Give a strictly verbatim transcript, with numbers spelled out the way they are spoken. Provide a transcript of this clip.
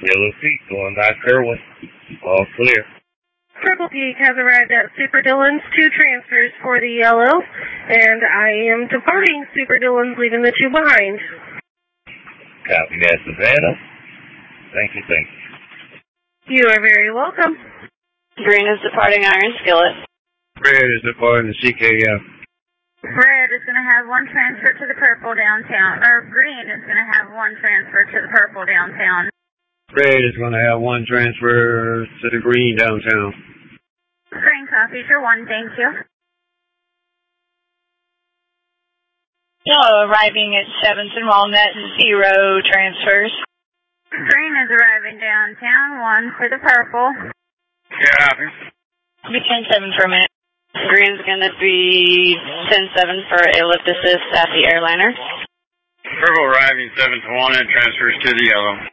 Yellow Peak going back Kerwin. All clear. Purple Peak has arrived at Super Dillon's, two transfers for the yellow, and I am departing Super Dillon's, leaving the two behind. Copy that, Savannah. Thank you, thank you. You are very welcome. Green is departing Iron Skillet. Red is departing the C K F. Red is going to have one transfer to the purple downtown, or green is going to have one transfer to the purple downtown. Red is going to have one transfer to the green downtown. Green copies your one, thank you. Yellow arriving at seventh and Walnut, zero transfers. Green is arriving downtown, one for the purple. Yeah. Be ten seven for a minute. Green's going to be ten seven for airlift assist at the airliner. Purple arriving seven to one and transfers to the yellow.